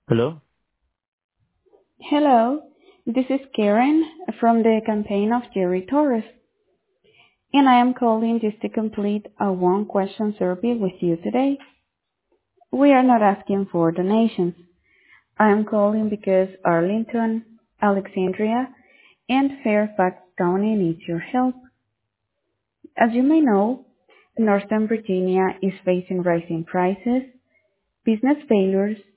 Hello? Hello, this is Karen from the campaign of Jerry Torres, and I am calling just to complete a one-question survey with you today. We are not asking for donations. I am calling because Arlington, Alexandria, and Fairfax County needs your help. As you may know, Northern Virginia is facing rising prices, business failures,